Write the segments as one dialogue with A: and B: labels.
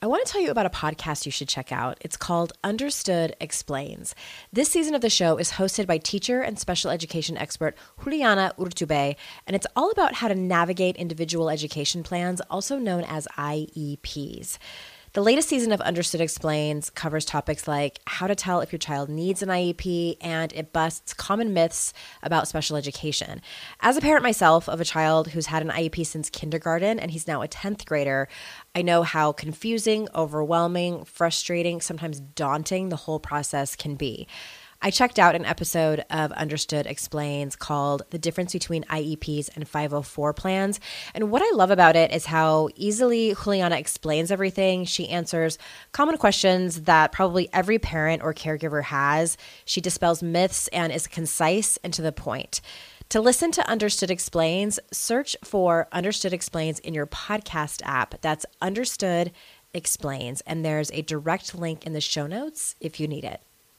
A: I want to tell you about a podcast you should check out. It's called Understood Explains. This season of the show is hosted by teacher and special education expert Juliana Urtubey, and it's all about how to navigate individual education plans, also known as IEPs. The latest season of Understood Explains covers topics like how to tell if your child needs an IEP, and it busts common myths about special education. As a parent myself of a child who's had an IEP since kindergarten, and he's now a 10th grader, I know how confusing, overwhelming, frustrating, sometimes daunting the whole process can be. I checked out an episode of Understood Explains called The Difference Between IEPs and 504 Plans. And what I love about it is how easily Juliana explains everything. She answers common questions that probably every parent or caregiver has. She dispels myths and is concise and to the point. To listen to Understood Explains, search for Understood Explains in your podcast app. That's Understood Explains. And there's a direct link in the show notes if you need it.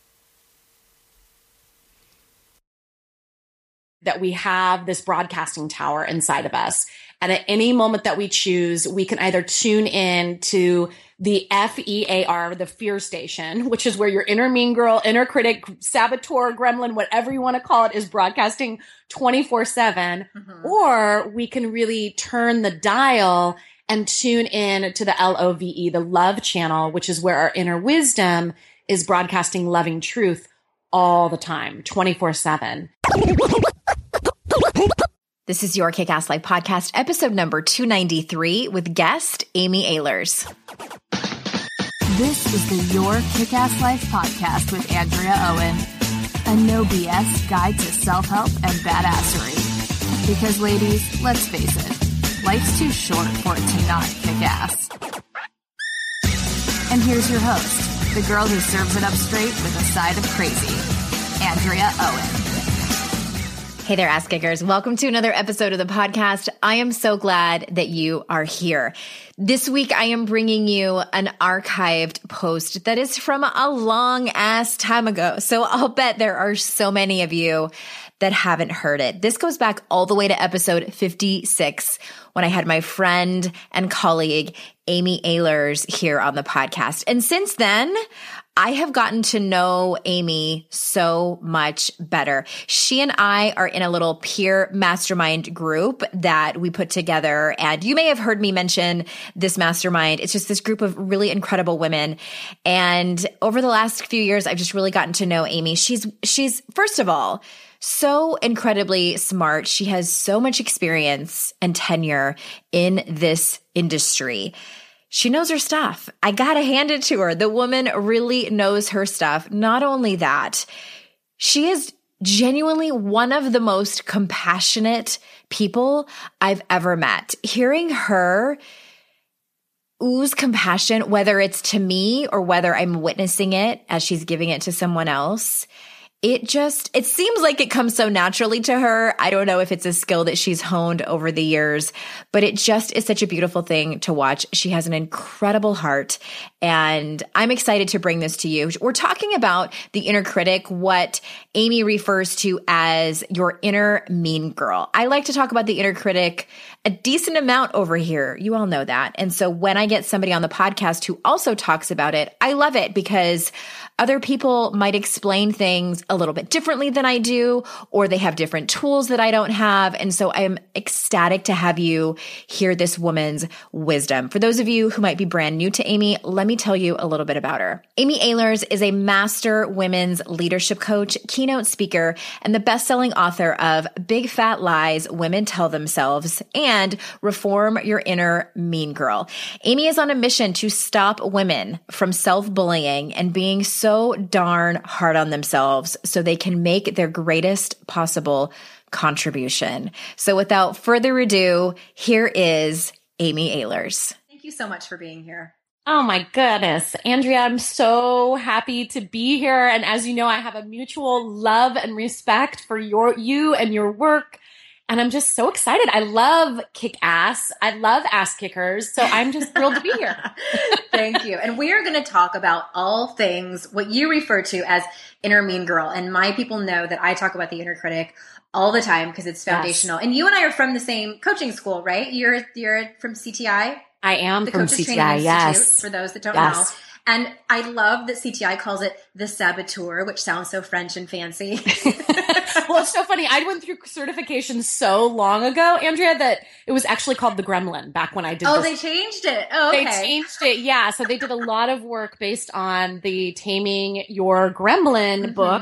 B: That we have this broadcasting tower inside of us. And at any moment that we choose, we can either tune in to the FEAR, the fear station, which is where your inner mean girl, inner critic, saboteur, gremlin, whatever you want to call it, is broadcasting 24/7. Mm-hmm. Or we can really turn the dial and tune in to the LOVE, the love channel, which is where our inner wisdom is broadcasting loving truth all the time, 24/7.
C: This is your Kick-Ass Life podcast, episode number 293 with guest Amy Ahlers.
D: This is the Your Kick-Ass Life podcast with Andrea Owen, a no BS guide to self-help and badassery. Because ladies, let's face it, life's too short for it to not kick ass. And here's your host, the girl who serves it up straight with a side of crazy, Andrea Owen.
C: Hey there, ass kickers. Welcome to another episode of the podcast. I am so glad that you are here. This week, I am bringing you an archived post that is from a long ass time ago. So I'll bet there are so many of you that haven't heard it. This goes back all the way to episode 56 when I had my friend and colleague, Amy Ahlers, here on the podcast. And since then, I have gotten to know Amy so much better. She and I are in a little peer mastermind group that we put together. And you may have heard me mention this mastermind. It's just this group of really incredible women. And over the last few years, I've just really gotten to know Amy. She's first of all, so incredibly smart. She has so much experience and tenure in this industry. She knows her stuff. I gotta hand it to her. The woman really knows her stuff. Not only that, she is genuinely one of the most compassionate people I've ever met. Hearing her ooze compassion, whether it's to me or whether I'm witnessing it as she's giving it to someone else, it seems like it comes so naturally to her. I don't know if it's a skill that she's honed over the years, but it just is such a beautiful thing to watch. She has an incredible heart, and I'm excited to bring this to you. We're talking about the inner critic, what Amy refers to as your inner mean girl. I like to talk about the inner critic a decent amount over here. You all know that. And so when I get somebody on the podcast who also talks about it, I love it because other people might explain things a little bit differently than I do, or they have different tools that I don't have. And so I'm ecstatic to have you hear this woman's wisdom. For those of you who might be brand new to Amy, let me tell you a little bit about her. Amy Ahlers is a master women's leadership coach, keynote speaker, and the best-selling author of Big Fat Lies Women Tell Themselves and Reform Your Inner Mean Girl. Amy is on a mission to stop women from self-bullying and being so darn hard on themselves so they can make their greatest possible contribution. So without further ado, here is Amy Ahlers. Thank you so much for being here.
B: Oh my goodness. Andrea, I'm so happy to be here. And as you know, I have a mutual love and respect for you and your work. And I'm just so excited. I love kick ass. I love ass kickers. So I'm just thrilled to be here.
C: Thank you. And we are going to talk about all things, what you refer to as inner mean girl. And my people know that I talk about the inner critic all the time because it's foundational. Yes. And you and I are from the same coaching school, right? You're from CTI?
B: I am
E: the
B: from
E: Coaches
B: CTI,
E: Training
B: yes.
E: Institute, for those that don't
B: Yes.
E: know. And I love that CTI calls it the Saboteur, which sounds so French and fancy.
B: Well, it's so funny. I went through certification so long ago, Andrea, that it was actually called the Gremlin back when I did
E: Oh,
B: this.
E: they changed it. Oh, okay.
B: They changed it. Yeah. So they did a lot of work based on the Taming Your Gremlin book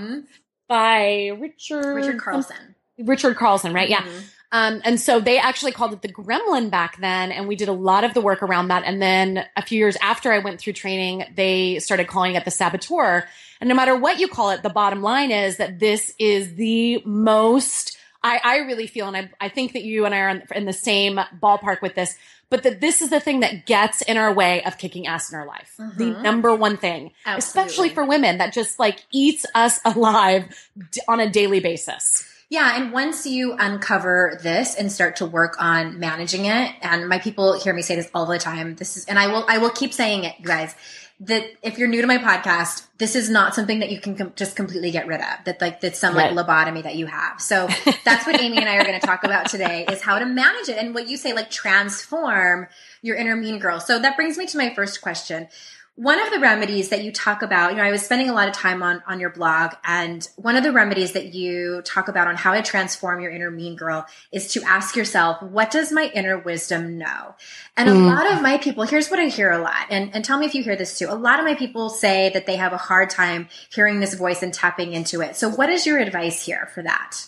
B: by Richard
E: Carlson.
B: Richard Carlson, right? Yeah. And so they actually called it the Gremlin back then. And we did a lot of the work around that. And then a few years after I went through training, they started calling it the Saboteur. And no matter what you call it, the bottom line is that this is the most, I really feel, and I think that you and I are in the same ballpark with this, but that this is the thing that gets in our way of kicking ass in our life. The number one thing, especially for women, that just like eats us alive on a daily basis.
E: Yeah. And once you uncover this and start to work on managing it, and my people hear me say this all the time, and I will keep saying it, guys, that if you're new to my podcast, this is not something that you can just completely get rid of, that's some like lobotomy that you have. So that's what Amy and I are going to talk about today, is how to manage it. And what you say, like transform your inner mean girl. So that brings me to my first question. One of the remedies that you talk about, I was spending a lot of time on your blog, and one of the remedies that you talk about on how to transform your inner mean girl is to ask yourself, what does my inner wisdom know? And a lot of my people, here's what I hear a lot, and tell me if you hear this too. A lot of my people say that they have a hard time hearing this voice and tapping into it. So what is your advice here for that?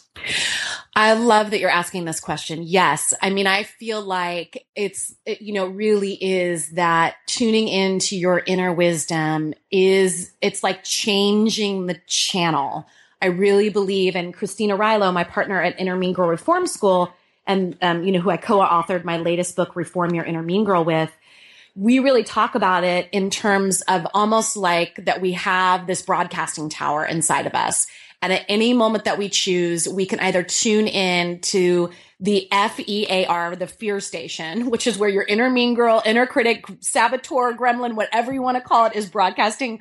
B: I love that you're asking this question. Yes. I mean, I feel like it really is that tuning into your inner wisdom it's like changing the channel. I really believe, and Christina Rilo, my partner at Inner Mean Girl Reform School, and, who I co-authored my latest book, Reform Your Inner Mean Girl with, we really talk about it in terms of almost like that we have this broadcasting tower inside of us. And at any moment that we choose, we can either tune in to the FEAR, the fear station, which is where your inner mean girl, inner critic, saboteur, gremlin, whatever you want to call it, is broadcasting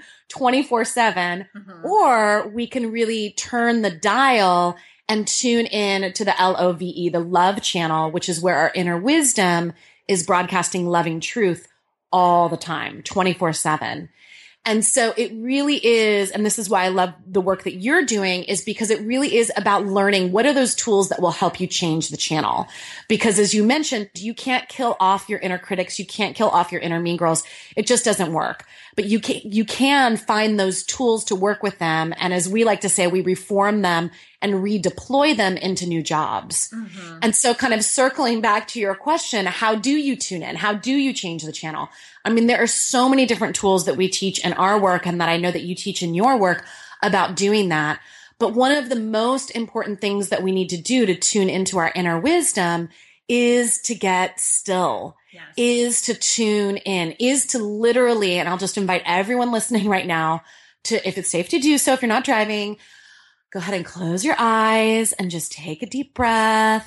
B: 24/7. Or we can really turn the dial and tune in to the LOVE, the love channel, which is where our inner wisdom is broadcasting loving truth all the time, 24/7. And so it really is, and this is why I love the work that you're doing, is because it really is about learning what are those tools that will help you change the channel. Because as you mentioned, you can't kill off your inner critics. You can't kill off your inner mean girls. It just doesn't work. But you can find those tools to work with them. And as we like to say, we reform them and redeploy them into new jobs. And so kind of circling back to your question, how do you tune in? How do you change the channel? I mean, there are so many different tools that we teach in our work and that I know that you teach in your work about doing that. But one of the most important things that we need to do to tune into our inner wisdom is to get still, is to tune in, is to literally, and I'll just invite everyone listening right now to, if it's safe to do so, if you're not driving, go ahead and close your eyes and just take a deep breath.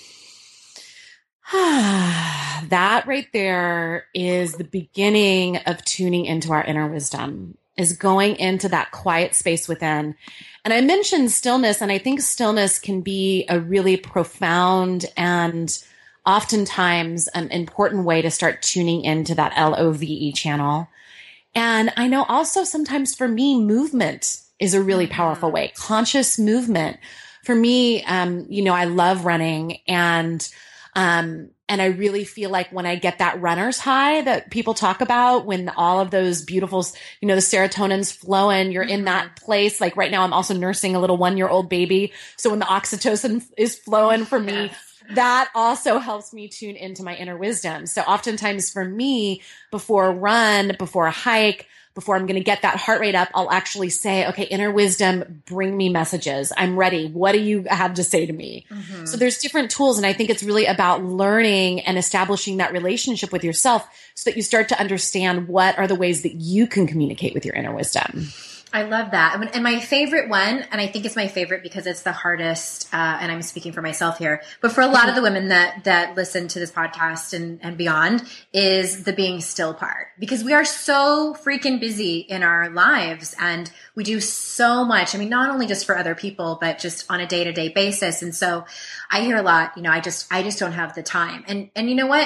B: That right there is the beginning of tuning into our inner wisdom, is going into that quiet space within. And I mentioned stillness, and I think stillness can be a really profound and oftentimes an important way to start tuning into that LOVE channel. And I know also sometimes for me, movement is a really powerful way. Conscious movement. For me, I love running, and I really feel like when I get that runner's high that people talk about, when all of those beautiful, the serotonin's flowing, you're in that place. Like right now, I'm also nursing a little 1-year-old baby. So when the oxytocin is flowing for me, that also helps me tune into my inner wisdom. So oftentimes for me, before a run, before a hike, before I'm going to get that heart rate up, I'll actually say, okay, inner wisdom, bring me messages. I'm ready. What do you have to say to me? So there's different tools. And I think it's really about learning and establishing that relationship with yourself so that you start to understand what are the ways that you can communicate with your inner wisdom.
E: I love that. And my favorite one, and I think it's my favorite because it's the hardest, and I'm speaking for myself here, but for a lot of the women that listen to this podcast and beyond, is the being still part. Because we are so freaking busy in our lives, and we do so much. I mean, not only just for other people, but just on a day-to-day basis. And so I hear a lot, I just don't have the time. And you know what?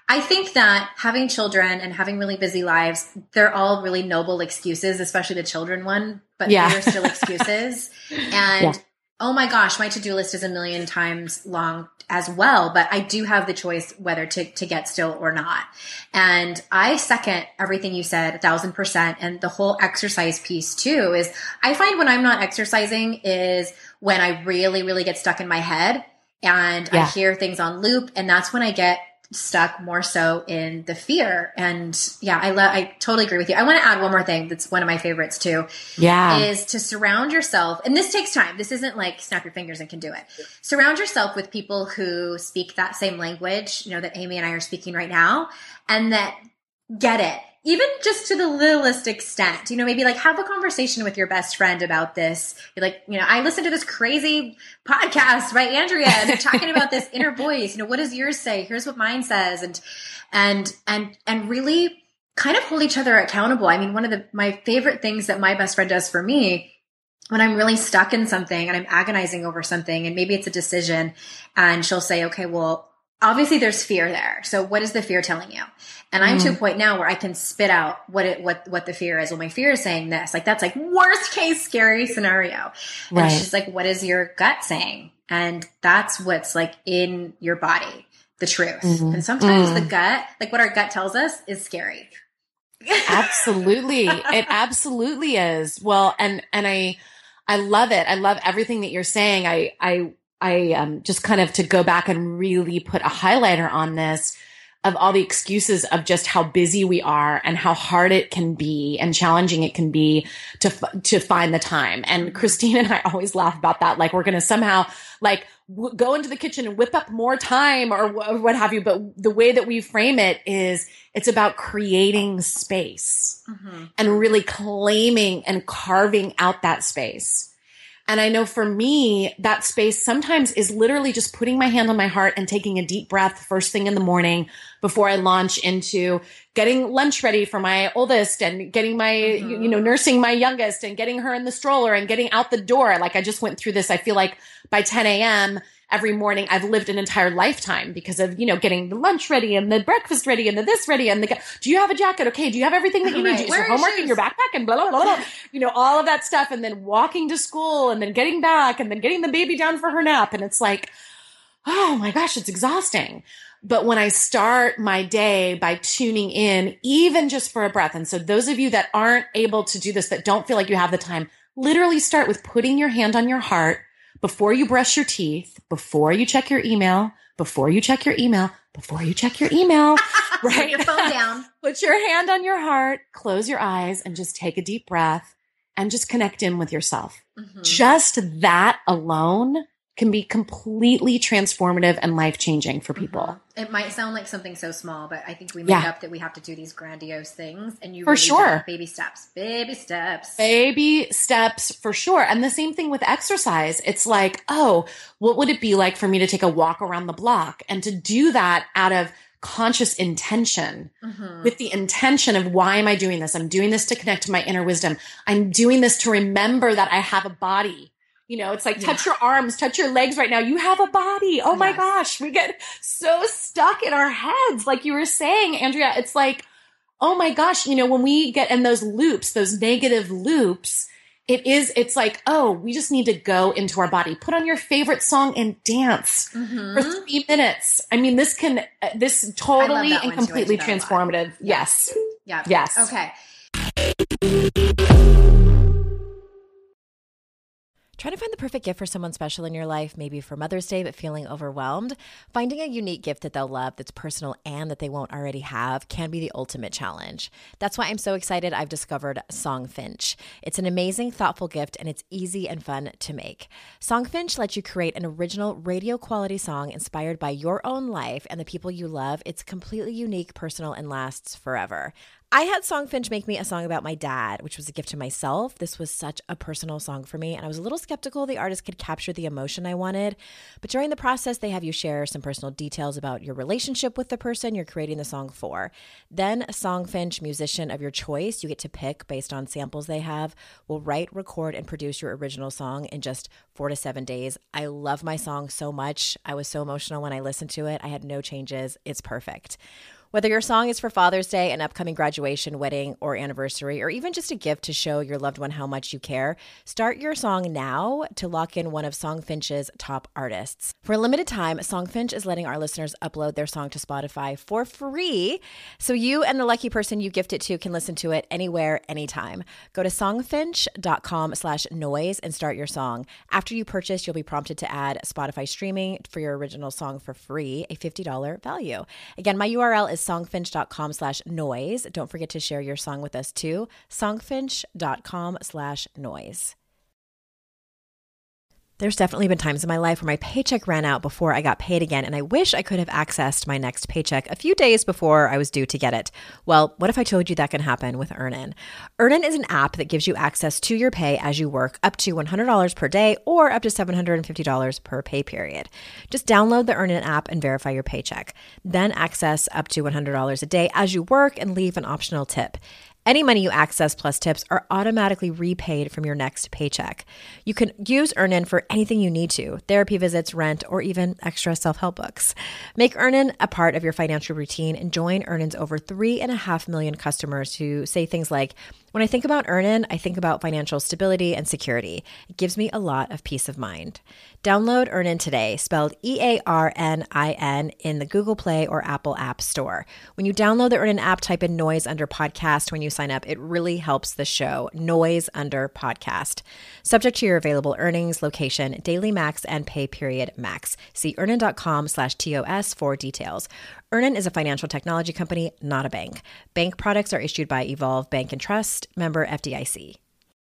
E: I think that having children and having really busy lives, they're all really noble excuses, especially the children one, but they're still excuses. And oh my gosh, my to-do list is a million times long as well, but I do have the choice whether to get still or not. And I second everything you said 1,000%. And the whole exercise piece too is I find when I'm not exercising is when I really, really get stuck in my head and I hear things on loop. And that's when I get stuck more so in the fear. And I totally agree with you. I want to add one more thing that's one of my favorites too. Is to surround yourself. And this takes time. This isn't like snap your fingers and can do it. Surround yourself with people who speak that same language, that Amy and I are speaking right now, and that get it. Even just to the littlest extent, maybe like have a conversation with your best friend about this. You're like, I listened to this crazy podcast by Andrea and they're talking about this inner voice. What does yours say? Here's what mine says. And really kind of hold each other accountable. I mean, one of my favorite things that my best friend does for me when I'm really stuck in something and I'm agonizing over something and maybe it's a decision and she'll say, okay, well, obviously there's fear there. So what is the fear telling you? And I'm to a point now where I can spit out what the fear is. Well, my fear is saying this, like, that's like worst case scary scenario. And she's like, what is your gut saying? And that's what's like in your body, the truth. And sometimes the gut, like what our gut tells us is scary.
B: Absolutely. It absolutely is. Well, and I love it. I love everything that you're saying. I just kind of to go back and really put a highlighter on this of all the excuses of just how busy we are and how hard it can be and challenging it can be to find the time. And Christine and I always laugh about that. Like we're going to somehow like go into the kitchen and whip up more time or what have you. But the way that we frame it is it's about creating space and really claiming and carving out that space. And I know for me, that space sometimes is literally just putting my hand on my heart and taking a deep breath first thing in the morning before I launch into getting lunch ready for my oldest and getting my, nursing my youngest and getting her in the stroller and getting out the door. Like I just went through this. I feel like by 10 a.m. every morning, I've lived an entire lifetime because of, getting the lunch ready and the breakfast ready and the this ready and do you have a jacket? Okay. Do you have everything that you need? Is your homework in your backpack and blah, blah, blah, blah, all of that stuff. And then walking to school and then getting back and then getting the baby down for her nap. And it's like, oh my gosh, it's exhausting. But when I start my day by tuning in, even just for a breath. And so those of you that aren't able to do this, that don't feel like you have the time, literally start with putting your hand on your heart before you brush your teeth, before you check your email, right?
E: Put your phone down.
B: Put your hand on your heart, close your eyes, and just take a deep breath and just connect in with yourself. Just that alone can be completely transformative and life-changing for people.
E: It might sound like something so small, but I think we make up that we have to do these grandiose things, and you
B: for
E: really
B: sure.
E: Baby steps,
B: for sure. And the same thing with exercise. It's like, oh, what would it be like for me to take a walk around the block and to do that out of conscious intention with the intention of why am I doing this? I'm doing this to connect to my inner wisdom. I'm doing this to remember that I have a body. It's like, touch your arms, touch your legs right now. You have a body. Oh my gosh. We get so stuck in our heads. Like you were saying, Andrea, it's like, oh my gosh, when we get in those loops, those negative loops, it's like, oh, we just need to go into our body, put on your favorite song and dance for 3 minutes. I mean, this totally and completely transformative. Yes.
E: Yeah.
B: Yes.
E: Okay.
A: Trying to find the perfect gift for someone special in your life, maybe for Mother's Day, but feeling overwhelmed? Finding a unique gift that they'll love, that's personal and that they won't already have, can be the ultimate challenge. That's why I'm so excited I've discovered Songfinch. It's an amazing, thoughtful gift, and it's easy and fun to make. Songfinch lets you create an original radio-quality song inspired by your own life and the people you love. It's completely unique, personal, and lasts forever. I had Songfinch make me a song about my dad, which was a gift to myself. This was such a personal song for me, and I was a little skeptical the artist could capture the emotion I wanted. But during the process, they have you share some personal details about your relationship with the person you're creating the song for. Then a Songfinch musician of your choice, you get to pick based on samples they have, will write, record, and produce your original song in just 4 to 7 days. I love my song so much. I was so emotional when I listened to it. I had no changes. It's perfect. Whether your song is for Father's Day, an upcoming graduation, wedding, or anniversary, or even just a gift to show your loved one how much you care, start your song now to lock in one of Songfinch's top artists. For a limited time, Songfinch is letting our listeners upload their song to Spotify for free, so you and the lucky person you gift it to can listen to it anywhere, anytime. Go to songfinch.com/noise and start your song. After you purchase, you'll be prompted to add Spotify streaming for your original song for free, a $50 value. Again, my URL is songfinch.com/noise. Don't forget to share your song with us too. Songfinch.com/noise. There's definitely been times in my life where my paycheck ran out before I got paid again, and I wish I could have accessed my next paycheck a few days before I was due to get it. Well, what if I told you that can happen with Earnin? Earnin is an app that gives you access to your pay as you work, up to $100 per day or up to $750 per pay period. Just download the Earnin app and verify your paycheck. Then access up to $100 a day as you work and leave an optional tip. Any money you access plus tips are automatically repaid from your next paycheck. You can use Earnin for anything you need to: therapy visits, rent, or even extra self-help books. Make Earnin a part of your financial routine and join Earnin's over 3.5 million customers who say things like, "When I think about Earnin, I think about financial stability and security. It gives me a lot of peace of mind." Download Earnin today, spelled EARNIN, in the Google Play or Apple App Store. When you download the Earnin app, type in Noise under podcast when you sign up. It really helps the show. Noise under podcast. Subject to your available earnings, location, daily max, and pay period max. See earnin.com/TOS for details. Earnin is a financial technology company, not a bank. Bank products are issued by Evolve Bank and Trust, member FDIC.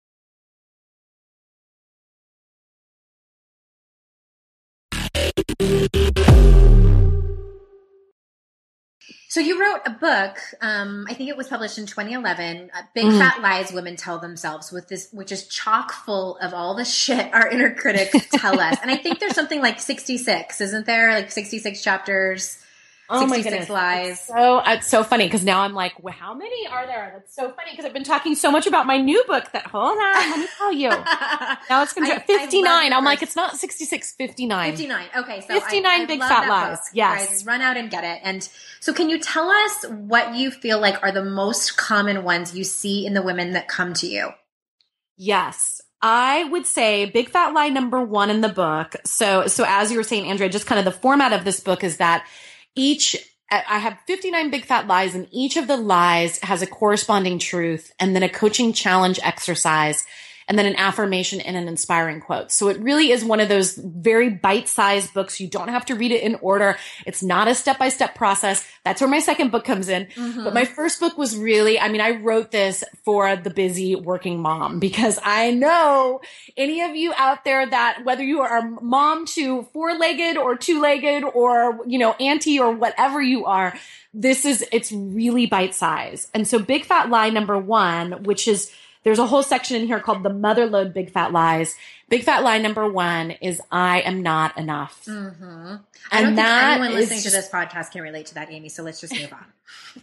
E: So you wrote a book, I think it was published in 2011, Big Fat Lies Women Tell Themselves, which is chock full of all the shit our inner critics tell us. And I think there's something like 66, isn't there? Like 66 chapters.
B: Oh
E: 66
B: my goodness.
E: lies.
B: It's so funny because now I'm like, well, how many are there? That's so funny because I've been talking so much about my new book that, hold on, let me tell you. Now it's going to be 59. I'm like, it's not 66, 59.
E: 59. Okay. So
B: 59 Big Fat Lies.
E: Book.
B: Yes.
E: Guys, run out and get it. And so can you tell us what you feel like are the most common ones you see in the women that come to you?
B: Yes. I would say Big Fat Lie number 1 in the book. So as you were saying, Andrea, just kind of the format of this book is that I have 59 big fat lies, and each of the lies has a corresponding truth, and then a coaching challenge exercise, and then an affirmation and an inspiring quote. So it really is one of those very bite-sized books. You don't have to read it in order. It's not a step-by-step process. That's where my second book comes in. Mm-hmm. But my first book was really, I wrote this for the busy working mom, because I know any of you out there that whether you are a mom to 4-legged or 2-legged or, auntie or whatever you are, it's really bite-sized. And so Big Fat Lie number 1, which is, there's a whole section in here called the Motherload Big Fat Lies. Big Fat Lie number 1 is I am not enough.
E: Mm-hmm. I don't think anyone listening to this podcast can relate to that, Amy. So let's just move on.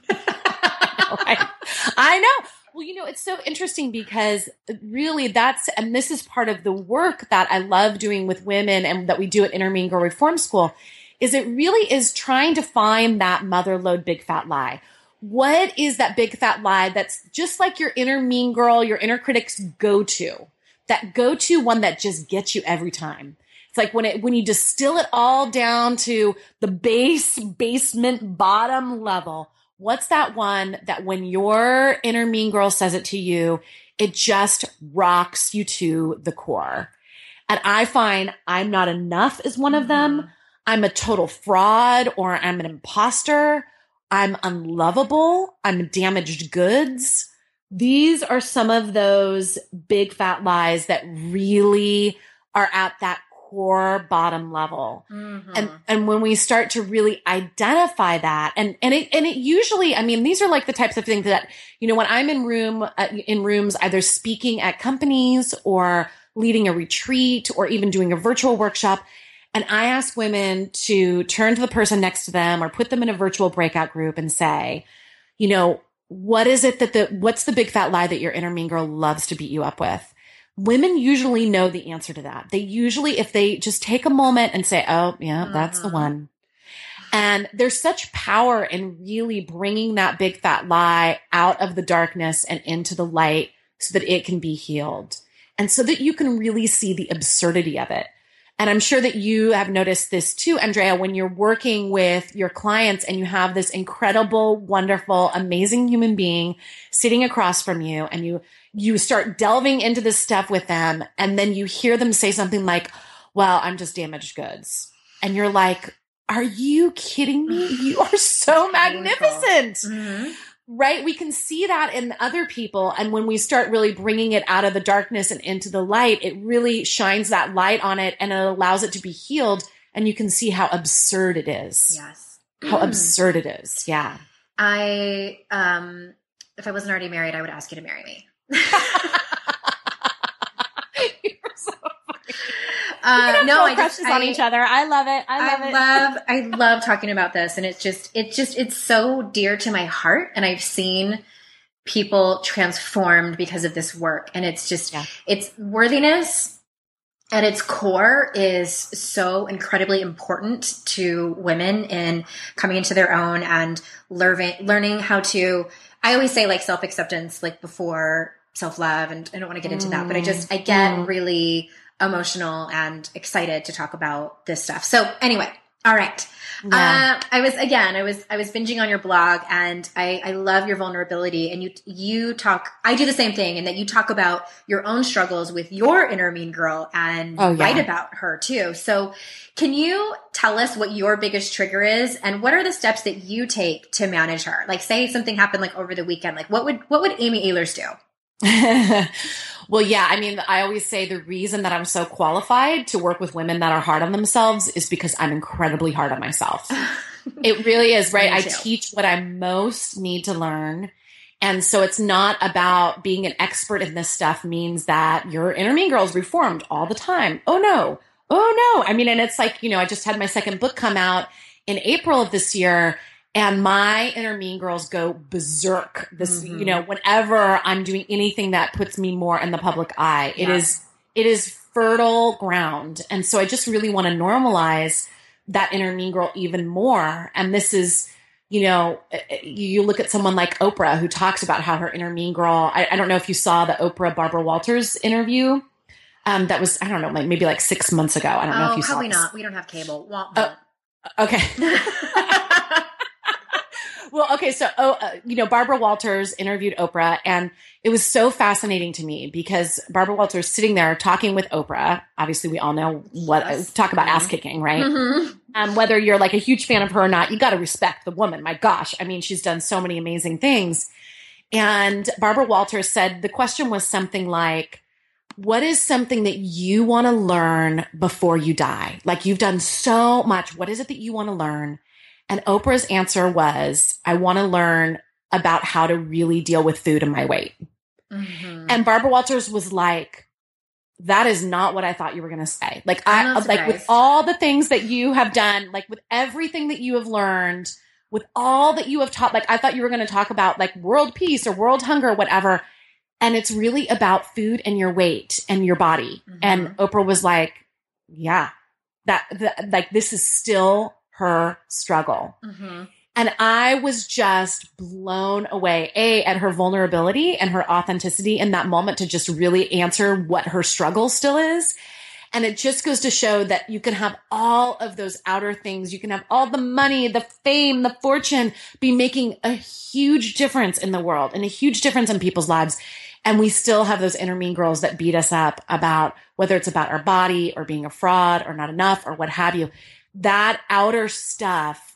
B: I know. Well, it's so interesting because really and this is part of the work that I love doing with women and that we do at Inner Mean Girl Reform School, is it really is trying to find that motherload big fat lie. What is that big fat lie that's just like your inner mean girl, your inner critic's go-to? That go-to one that just gets you every time. It's like when you distill it all down to the basement bottom level, what's that one that when your inner mean girl says it to you, it just rocks you to the core? And I find I'm not enough is one of them. I'm a total fraud, or I'm an imposter. I'm unlovable. I'm damaged goods. These are some of those big fat lies that really are at that core bottom level. Mm-hmm. And when we start to really identify that, and it usually, these are like the types of things that, when I'm in rooms, either speaking at companies or leading a retreat or even doing a virtual workshop, and I ask women to turn to the person next to them or put them in a virtual breakout group and say, what is it what's the big fat lie that your inner mean girl loves to beat you up with? Women usually know the answer to that. They usually, if they just take a moment and say, oh yeah, that's the one. And there's such power in really bringing that big fat lie out of the darkness and into the light so that it can be healed and so that you can really see the absurdity of it. And I'm sure that you have noticed this too, Andrea, when you're working with your clients and you have this incredible, wonderful, amazing human being sitting across from you and you start delving into this stuff with them. And then you hear them say something like, well, I'm just damaged goods. And you're like, are you kidding me? You are so magnificent,
E: Mm-hmm.
B: right? We can see that in other people. And when we start really bringing it out of the darkness and into the light, it really shines that light on it and it allows it to be healed. And you can see how absurd it is.
E: Yes.
B: How absurd it is. Yeah.
E: I, if I wasn't already married, I would ask you to marry me.
B: No, crushes on each other. I love it.
E: I love talking about this. And it's so dear to my heart. And I've seen people transformed because of this work. And it's just, it's worthiness at its core is so incredibly important to women in coming into their own and learning how to, I always say like self-acceptance, like before self-love. And I don't want to get into that, but I get really emotional and excited to talk about this stuff. So anyway, all right.
B: Yeah.
E: I was binging on your blog and I love your vulnerability and you talk, I do the same thing and that you talk about your own struggles with your inner mean girl and write about her too. So can you tell us what your biggest trigger is and what are the steps that you take to manage her? Like say something happened like over the weekend, like what would Amy Ehlers do?
B: Well, yeah. I mean, I always say the reason that I'm so qualified to work with women that are hard on themselves is because I'm incredibly hard on myself. It really is, right? I teach what I most need to learn. And so it's not about being an expert in this stuff means that your inner mean girl is reformed all the time. Oh no. I mean, and it's like, I just had my second book come out in April of this year. And my inner mean girls go berserk whenever I'm doing anything that puts me more in the public eye. Yeah. It is fertile ground. And so I just really want to normalize that inner mean girl even more. And this is, you look at someone like Oprah who talks about how her inner mean girl, I don't know if you saw the Oprah Barbara Walters interview. That was, I don't know, maybe like 6 months ago. I don't know if you saw it.
E: Probably not. We don't have cable.
B: Okay. Well, okay. So, Barbara Walters interviewed Oprah and it was so fascinating to me because Barbara Walters sitting there talking with Oprah. Obviously we all know talk about ass kicking, right? Mm-hmm. Whether you're like a huge fan of her or not, you got to respect the woman. My gosh. I mean, she's done so many amazing things. And Barbara Walters said, the question was something like, what is something that you want to learn before you die? Like you've done so much. What is it that you want to learn? And Oprah's answer was, I want to learn about how to really deal with food and my weight. Mm-hmm. And Barbara Walters was like, that is not what I thought you were going to say. Like with all the things that you have done, like with everything that you have learned, with all that you have taught, like I thought you were going to talk about like world peace or world hunger or whatever. And it's really about food and your weight and your body. Mm-hmm. And Oprah was like, yeah, like this is still her struggle. Mm-hmm. And I was just blown away, at her vulnerability and her authenticity in that moment to just really answer what her struggle still is. And it just goes to show that you can have all of those outer things. You can have all the money, the fame, the fortune, be making a huge difference in the world and a huge difference in people's lives. And we still have those inner mean girls that beat us up about whether it's about our body or being a fraud or not enough or what have you. That outer stuff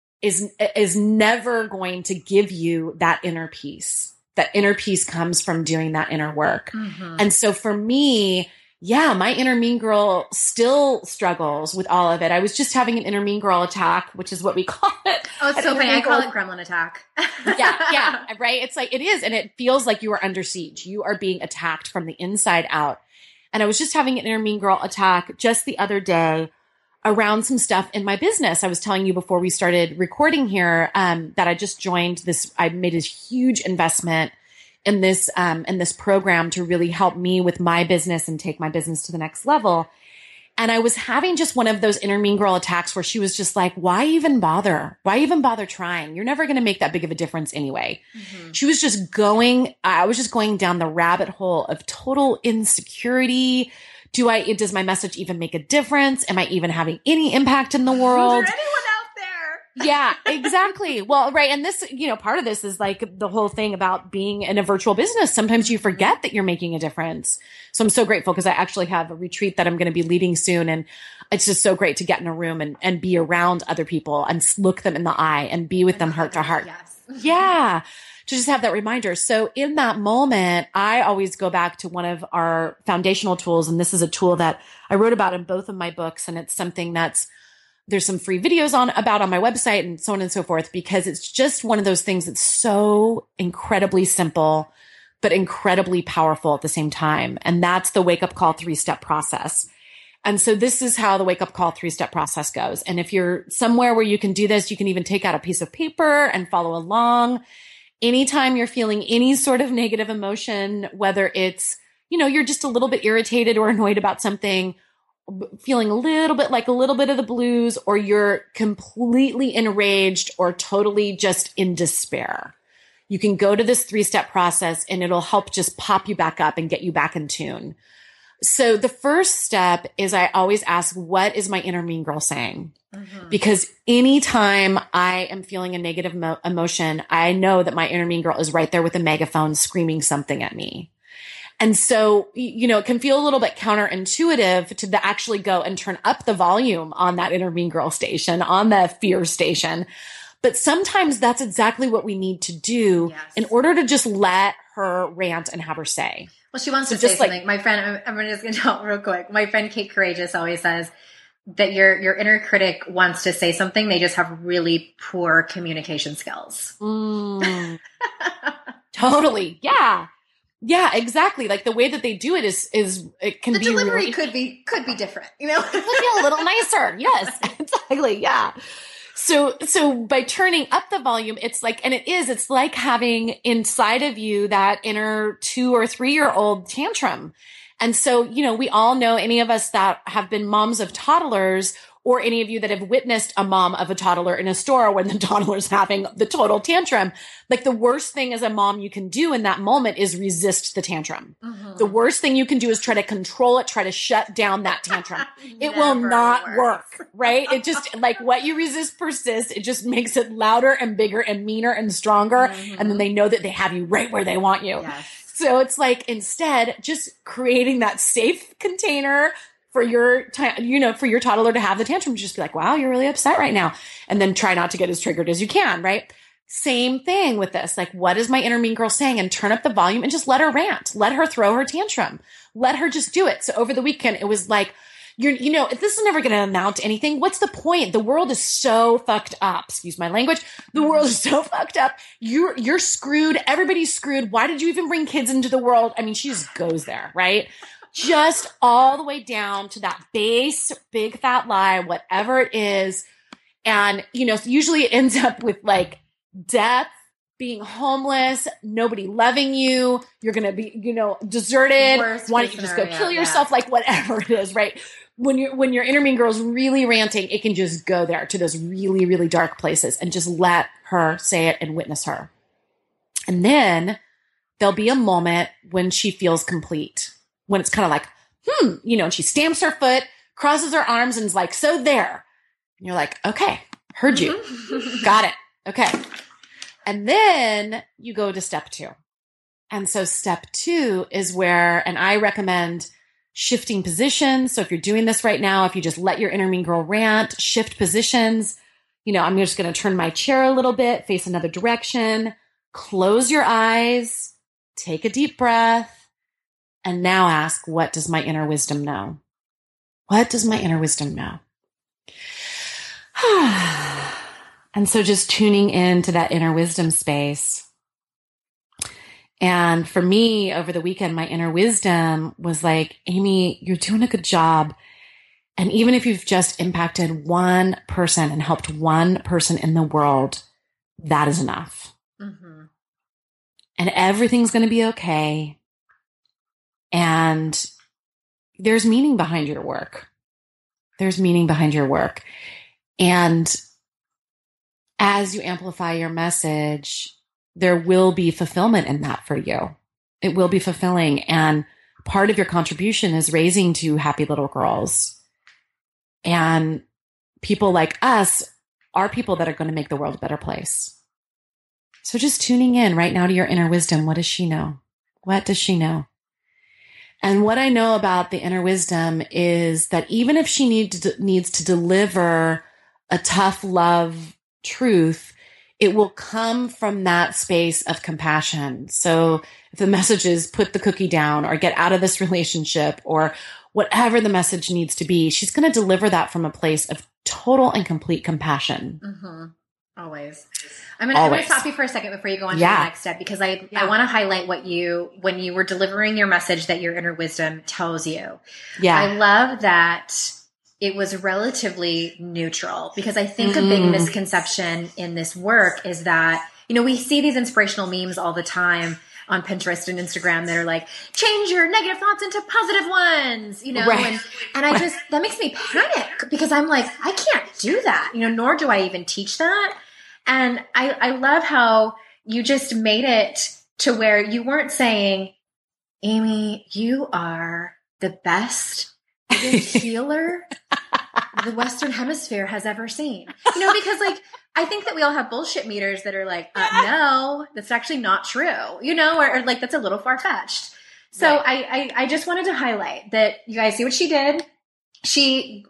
B: is never going to give you that inner peace. That inner peace comes from doing that inner work. Mm-hmm. And so for me, my inner mean girl still struggles with all of it. I was just having an inner mean girl attack, which is what we call it.
E: Oh, it's so funny. I call it gremlin attack.
B: Yeah, right? It's like, it is. And it feels like you are under siege. You are being attacked from the inside out. And I was just having an inner mean girl attack just the other day around some stuff in my business. I was telling you before we started recording here, that I just joined this, I made a huge investment in this program to really help me with my business and take my business to the next level. And I was having just one of those inner mean girl attacks where she was just like, why even bother? Why even bother trying? You're never going to make that big of a difference anyway. She was just I was just going down the rabbit hole of total insecurity. Does my message even make a difference? Am I even having any impact in the world?
E: Is there anyone out there?
B: Yeah, exactly. Well, right. And this, part of this is like the whole thing about being in a virtual business. Sometimes you forget that you're making a difference. So I'm so grateful because I actually have a retreat that I'm going to be leading soon. And it's just so great to get in a room and be around other people and look them in the eye and be with them heart to heart.
E: Yes.
B: Yeah. To just have that reminder. So in that moment, I always go back to one of our foundational tools. And this is a tool that I wrote about in both of my books. And it's something there's some free videos about on my website and so on and so forth, because it's just one of those things that's so incredibly simple, but incredibly powerful at the same time. And that's the wake up call 3-step process. And so this is how the wake up call 3-step process goes. And if you're somewhere where you can do this, you can even take out a piece of paper and follow along. Anytime you're feeling any sort of negative emotion, whether it's, you're just a little bit irritated or annoyed about something, feeling a little bit of the blues, or you're completely enraged or totally just in despair, you can go to this 3-step process and it'll help just pop you back up and get you back in tune. So the first step is I always ask, what is my inner mean girl saying? Because anytime I am feeling a negative emotion, I know that my inner mean girl is right there with a megaphone screaming something at me. And so, it can feel a little bit counterintuitive to actually go and turn up the volume on that inner mean girl station, on the fear station. But sometimes that's exactly what we need to do in order to just let her rant and have her say.
E: Well, she wants to say something. My friend, I'm just going to tell real quick. My friend Kate Courageous always says that your inner critic wants to say something. They just have really poor communication skills.
B: Totally. Yeah. Yeah, exactly. Like the way that they do it is it can
E: the
B: be
E: delivery could be different,
B: It could be a little nicer. Yes, exactly. Yeah. So by turning up the volume, it's like having inside of you that inner 2 or 3-year-old tantrum. And so, we all know, any of us that have been moms of toddlers, or any of you that have witnessed a mom of a toddler in a store when the toddler's having the total tantrum, like the worst thing as a mom you can do in that moment is resist the tantrum. The worst thing you can do is try to control it, try to shut down that tantrum. It will not work, right? It just, like, what you resist persists. It just makes it louder and bigger and meaner and stronger. And then they know that they have you right where they want you.
E: Yes.
B: So it's like, instead, just creating that safe container for your toddler to have the tantrum, just be like, wow, you're really upset right now. And then try not to get as triggered as you can, right? Same thing with this. Like, what is my inner mean girl saying? And turn up the volume and just let her rant. Let her throw her tantrum. Let her just do it. So over the weekend, it was like, if this is never going to amount to anything, what's the point? The world is so fucked up. Excuse my language. The world is so fucked up. You're screwed. Everybody's screwed. Why did you even bring kids into the world? I mean, she just goes there, right? Just all the way down to that base, big fat lie, whatever it is. And, usually it ends up with like death, being homeless, nobody loving you. You're going to be, deserted. Why don't you just go kill yourself? Like whatever it is, right? When your inner mean girl's really ranting, it can just go there to those really, really dark places and just let her say it and witness her. And then there'll be a moment when she feels complete. When it's kind of like, and she stamps her foot, crosses her arms, and is like, so there. And you're like, okay, heard you. Got it. Okay. And then you go to step 2. And so step 2 is where, and I recommend shifting positions. So if you're doing this right now, if you just let your inner mean girl rant, shift positions, I'm just going to turn my chair a little bit, face another direction, close your eyes, take a deep breath. And now ask, what does my inner wisdom know? What does my inner wisdom know? And so just tuning into that inner wisdom space. And for me, over the weekend, my inner wisdom was like, Amy, you're doing a good job. And even if you've just impacted one person and helped one person in the world, that is enough. And everything's going to be okay. And there's meaning behind your work. There's meaning behind your work. And as you amplify your message, there will be fulfillment in that for you. It will be fulfilling. And part of your contribution is raising two happy little girls. And people like us are people that are going to make the world a better place. So just tuning in right now to your inner wisdom. What does she know? What does she know? And what I know about the inner wisdom is that even if she needs to deliver a tough love truth, it will come from that space of compassion. So if the message is put the cookie down or get out of this relationship or whatever the message needs to be, she's going to deliver that from a place of total and complete compassion.
E: Mm-hmm. Always. I'm going to stop you for a second before you go on to the next step, because I want to highlight when you were delivering your message that your inner wisdom tells you. Yeah. I love that it was relatively neutral, because I think a big misconception in this work is that, we see these inspirational memes all the time on Pinterest and Instagram that are like, change your negative thoughts into positive ones, right. and I just, that makes me panic, because I'm like, I can't do that, nor do I even teach that. And I love how you just made it to where you weren't saying, Amy, you are the best healer the Western Hemisphere has ever seen. Because I think that we all have bullshit meters that are like, no, that's actually not true, or like that's a little far-fetched. So right. I just wanted to highlight that you guys see what she did. She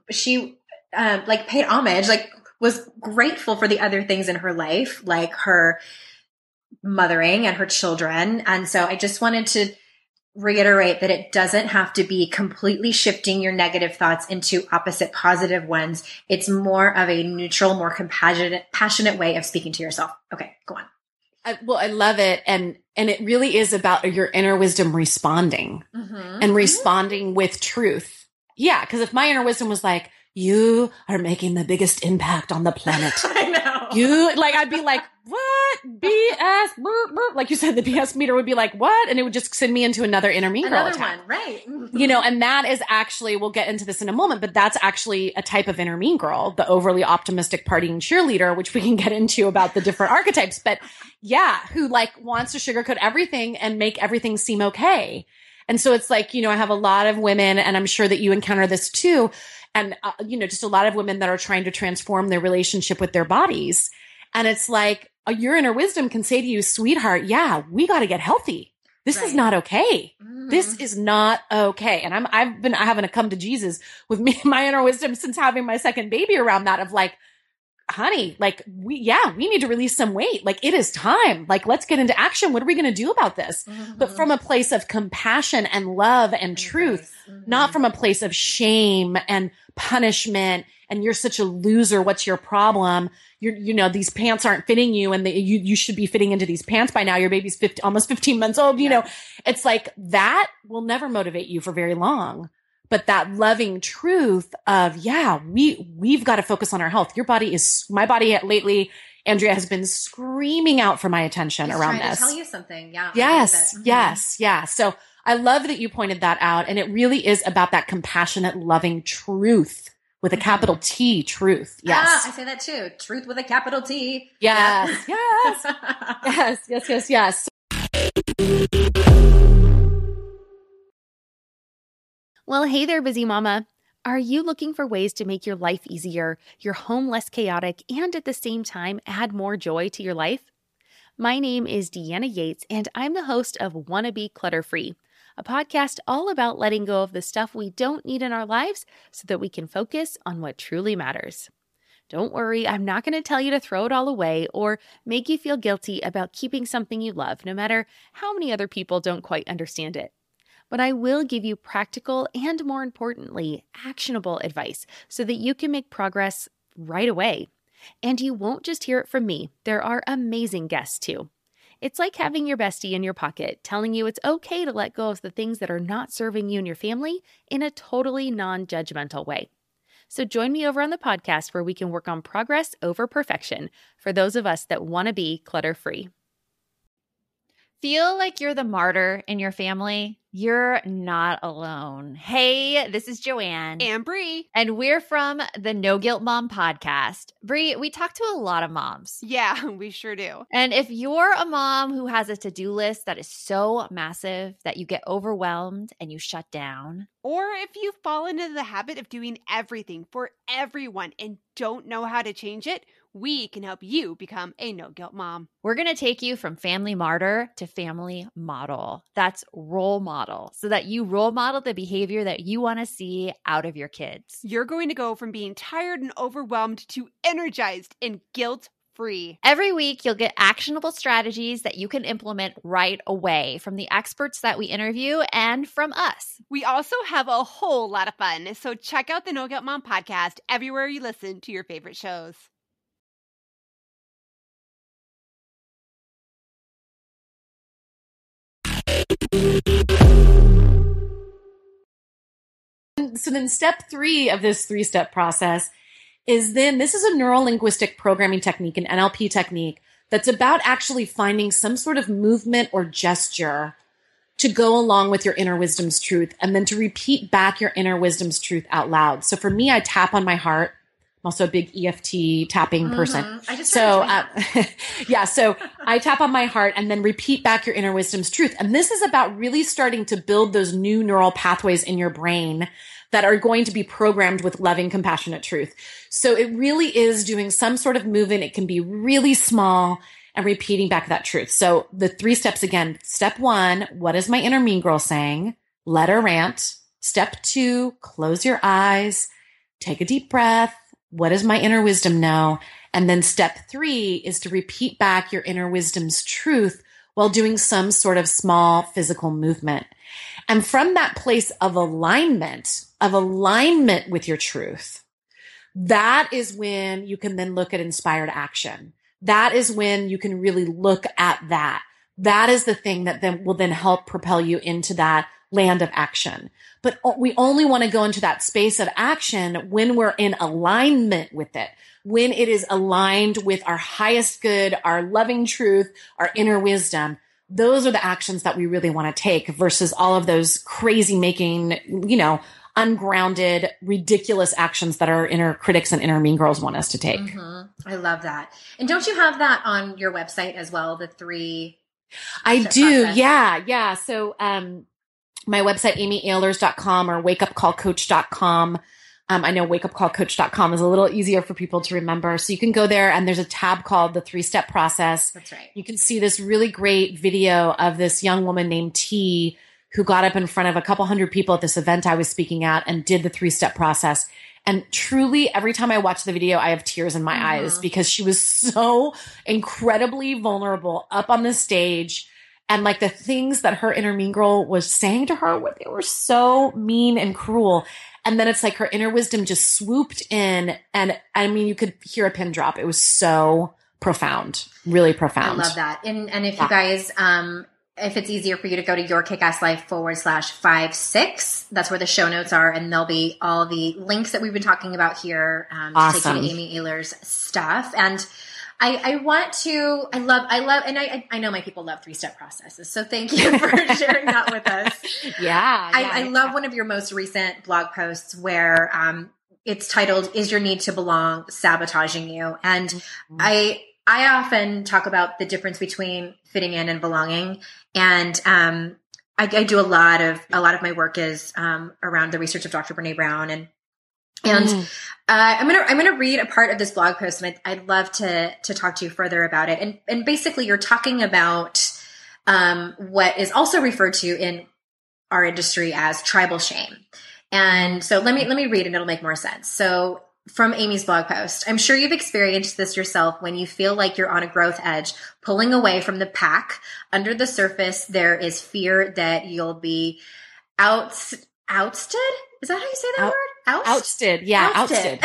E: paid homage, was grateful for the other things in her life, like her mothering and her children. And so I just wanted to reiterate that it doesn't have to be completely shifting your negative thoughts into opposite positive ones. It's more of a neutral, more passionate way of speaking to yourself. Okay, go on.
B: I love it. And it really is about your inner wisdom responding and responding with truth. Yeah. Because if my inner wisdom was like, you are making the biggest impact on the planet.
E: I know.
B: I'd be like, what? BS? Burp, burp. Like you said, the BS meter would be like, what? And it would just send me into another inner mean girl attack.
E: One, right.
B: And that is actually, we'll get into this in a moment, but that's actually a type of inner mean girl, the overly optimistic partying cheerleader, which we can get into about the different archetypes. But yeah, who wants to sugarcoat everything and make everything seem okay. And so it's like, I have a lot of women, and I'm sure that you encounter this too. And, just a lot of women that are trying to transform their relationship with their bodies. And it's like, your inner wisdom can say to you, sweetheart, yeah, we got to get healthy. This is not okay. This is not okay. And I haven't come to Jesus with my inner wisdom since having my second baby around that of like, honey, we need to release some weight. It is time. Let's get into action. What are we going to do about this? But from a place of compassion and love and truth, not from a place of shame and punishment. And you're such a loser. What's your problem? These pants aren't fitting you, and you should be fitting into these pants by now. Your baby's almost 15 months old. It's like that will never motivate you for very long. But that loving truth of, we've got to focus on our health. My body lately, Andrea, has been screaming out for my attention around this.
E: To tell you something. Yeah.
B: Yes. So I love that you pointed that out. And it really is about that compassionate, loving truth with a capital T, truth. Yes.
E: I say that too. Truth with a capital T.
B: Yes. Yeah. Yes.
F: Well, hey there, busy mama. Are you looking for ways to make your life easier, your home less chaotic, and at the same time add more joy to your life? My name is Deanna Yates, and I'm the host of Wanna Be Clutter Free, a podcast all about letting go of the stuff we don't need in our lives so that we can focus on what truly matters. Don't worry, I'm not going to tell you to throw it all away or make you feel guilty about keeping something you love, no matter how many other people don't quite understand it. But I will give you practical and, more importantly, actionable advice so that you can make progress right away. And you won't just hear it from me. There are amazing guests too. It's like having your bestie in your pocket telling you it's okay to let go of the things that are not serving you and your family in a totally non-judgmental way. So join me over on the podcast where we can work on progress over perfection for those of us that want to be clutter-free.
C: Feel like you're the martyr in your family? You're not alone. Hey, this is Joanne.
G: And Brie.
C: And we're from the No Guilt Mom podcast. Brie, we talk to a lot of moms.
G: Yeah, we sure do.
C: And if you're a mom who has a to-do list that is so massive that you get overwhelmed and you shut down,
G: or if you fall into the habit of doing everything for everyone and don't know how to change it, we can help you become a no-guilt mom.
C: we're going to take you from family martyr to family model. That's role model, so that you role model the behavior that you want to see out of your kids.
G: You're going to go from being tired and overwhelmed to energized and guilt-free.
C: Every week, you'll get actionable strategies that you can implement right away from the experts that we interview and from us.
G: We also have a whole lot of fun, so check out the No Guilt Mom podcast everywhere you listen to your favorite shows.
B: So then step 3 of this 3-step process is then this is a neuro-linguistic programming technique, an NLP technique that's about actually finding some sort of movement or gesture to go along with your inner wisdom's truth and then to repeat back your inner wisdom's truth out loud. So for me, I tap on my heart. I'm also a big EFT tapping person.
E: I just
B: so I tap on my heart and then repeat back your inner wisdom's truth. And this is about really starting to build those new neural pathways in your brain that are going to be programmed with loving, compassionate truth. So it really is doing some sort of movement. It can be really small and repeating back that truth. So the 3 steps again. Step 1, what is my inner mean girl saying? Let her rant. Step 2, close your eyes, take a deep breath. What does my inner wisdom know? And then step 3 is to repeat back your inner wisdom's truth while doing some sort of small physical movement. And from that place of alignment with your truth, that is when you can then look at inspired action. That is when you can really look at that. That is the thing that then will then help propel you into that land of action. But we only want to go into that space of action when we're in alignment with it, when it is aligned with our highest good, our loving truth, our inner wisdom. Those are the actions that we really want to take versus all of those crazy making, ungrounded, ridiculous actions that our inner critics and inner mean girls want us to take.
E: Mm-hmm. I love that. And don't you have that on your website as well? The 3.
B: I do.
E: Process?
B: Yeah. So, my website, amyehlers.com or wakeupcallcoach.com. I know wakeupcallcoach.com is a little easier for people to remember. So you can go there and there's a tab called the 3-step process.
E: That's right.
B: You can see this really great video of this young woman named T who got up in front of a couple hundred people at this event I was speaking at and did the 3-step process. And truly, every time I watch the video, I have tears in my eyes because she was so incredibly vulnerable up on the stage. And like the things that her inner mean girl was saying to her, they were so mean and cruel. And then it's like her inner wisdom just swooped in. And I mean, you could hear a pin drop. It was so profound, really profound.
E: I love that. And if you guys, if it's easier for you to go to yourkickasslife/56, that's where the show notes are. And there'll be all the links that we've been talking about here to take you to Amy Ehlers' stuff. And I love, and I know my people love 3-step processes. So thank you for sharing that with us. I love one of your most recent blog posts where, it's titled, "Is Your Need to Belong Sabotaging You?" And I often talk about the difference between fitting in and belonging. And, I do a lot of my work is, around the research of Dr. Brené Brown and I'm going to read a part of this blog post and I'd love to talk to you further about it. And basically you're talking about, what is also referred to in our industry as tribal shame. And so let me read and it'll make more sense. So from Amy's blog post, "I'm sure you've experienced this yourself when you feel like you're on a growth edge, pulling away from the pack. Under the surface, there is fear that you'll be ousted. Is that how you say that word?
B: Ousted. Yeah, ousted.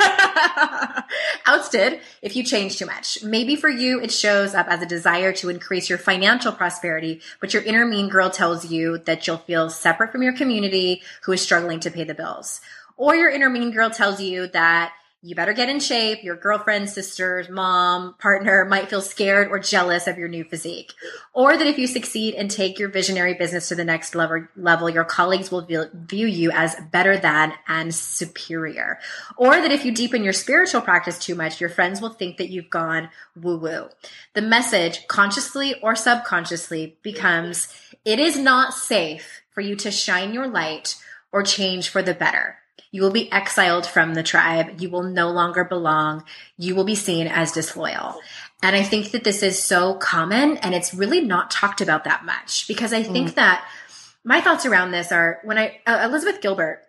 E: Ousted if you change too much. Maybe for you, it shows up as a desire to increase your financial prosperity, but your inner mean girl tells you that you'll feel separate from your community who is struggling to pay the bills. Or your inner mean girl tells you that you better get in shape. Your girlfriend, sisters, mom, partner might feel scared or jealous of your new physique. Or that if you succeed and take your visionary business to the next level, your colleagues will view you as better than and superior. Or that if you deepen your spiritual practice too much, your friends will think that you've gone woo-woo. The message, consciously or subconsciously, becomes, it is not safe for you to shine your light or change for the better. You will be exiled from the tribe. You will no longer belong. You will be seen as disloyal. And I think that this is so common, and it's really not talked about that much, because I think that my thoughts around this are when Elizabeth Gilbert,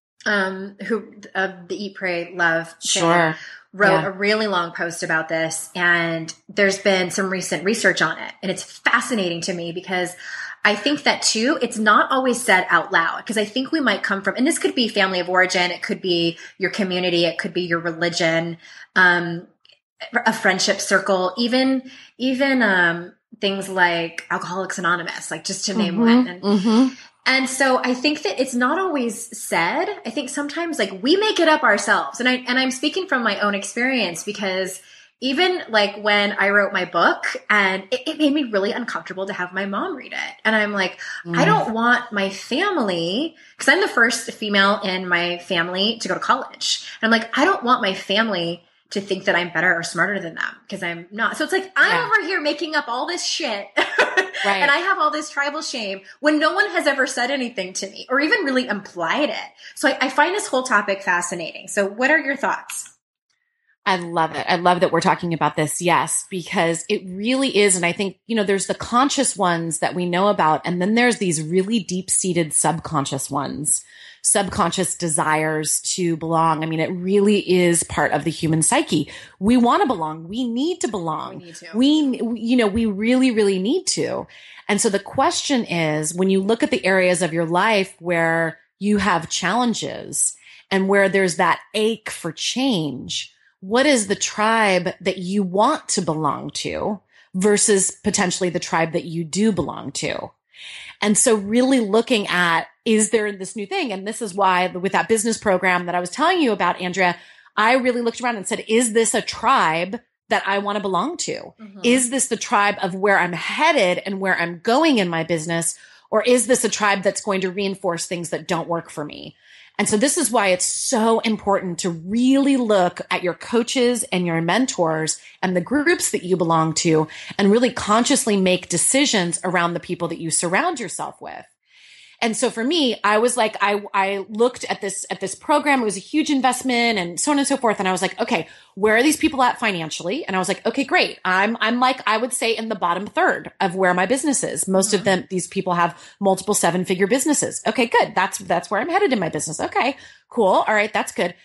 E: who of the Eat, Pray, Love fan, wrote a really long post about this. And there's been some recent research on it. And it's fascinating to me because I think that too, it's not always said out loud, because I think we might come from, and this could be family of origin, it could be your community, it could be your religion, a friendship circle, even things like Alcoholics Anonymous, like just to name one. And so I think that it's not always said. I think sometimes like we make it up ourselves. And I'm speaking from my own experience, because even like when I wrote my book, and it made me really uncomfortable to have my mom read it. And I'm like, I don't want my family, because I'm the first female in my family to go to college. And I'm like, I don't want my family to think that I'm better or smarter than them, because I'm not. So it's like, I'm over here making up all this shit. And I have all this tribal shame when no one has ever said anything to me or even really implied it. So I find this whole topic fascinating. So what are your thoughts?
B: I love it. I love that we're talking about this. Yes, because it really is. And I think, there's the conscious ones that we know about. And then there's these really deep-seated subconscious ones, subconscious desires to belong. I mean, it really is part of the human psyche. We want to belong. We need to belong.
E: We need to.
B: We really, really need to. And so the question is, when you look at the areas of your life where you have challenges and where there's that ache for change, what is the tribe that you want to belong to versus potentially the tribe that you do belong to? And so really looking at, is there this new thing? And this is why with that business program that I was telling you about, Andrea, I really looked around and said, is this a tribe that I want to belong to? Is this the tribe of where I'm headed and where I'm going in my business? Or is this a tribe that's going to reinforce things that don't work for me? And so this is why it's so important to really look at your coaches and your mentors and the groups that you belong to, and really consciously make decisions around the people that you surround yourself with. And so for me, I was like, I looked at this program. It was a huge investment and so on and so forth. And I was like, okay, where are these people at financially? And I was like, okay, great. I'm like, I would say in the bottom third of where my business is. Most of them, these people have multiple 7-figure businesses. Okay, good. That's where I'm headed in my business. Okay, cool. All right. That's good.